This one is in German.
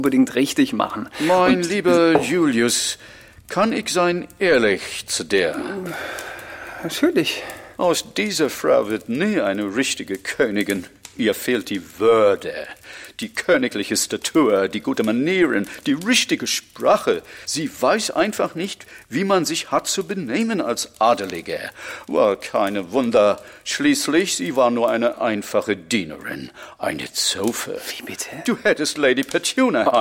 unbedingt richtig machen. Mein lieber Julius, kann ich sein ehrlich zu dir? Natürlich. Aus dieser Frau wird nie eine richtige Königin. Ihr fehlt die Würde, die königliche Statur, die gute Manieren, die richtige Sprache. Sie weiß einfach nicht, wie man sich hat zu benehmen als Adelige. War keine Wunder. Schließlich, sie war nur eine einfache Dienerin, eine Zofe. Wie bitte? Du hättest Lady Petunia